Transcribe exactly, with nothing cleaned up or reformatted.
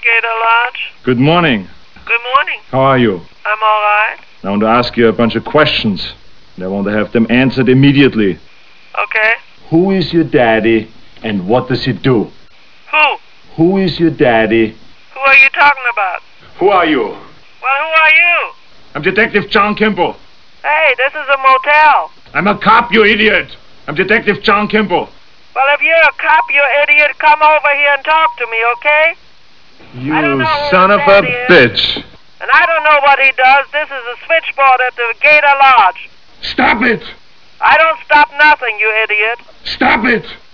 Gator Lodge. Good morning. Good morning. How are you? I'm all right. I want to ask you a bunch of questions, and I want to have them answered immediately. Okay. Who is your daddy, and what does he do? Who? Who is your daddy? Who are you talking about? Who are you? Well, who are you? I'm Detective John Kimball. Hey, this is a motel. I'm a cop, you idiot. I'm Detective John Kimball. Well, if you're a cop, you idiot, come over here and talk to me, okay? You I don't know who son his of a daddy is. bitch. And I don't know what he does. This is a switchboard at the Gator Lodge. Stop it! I don't stop nothing, you idiot. Stop it!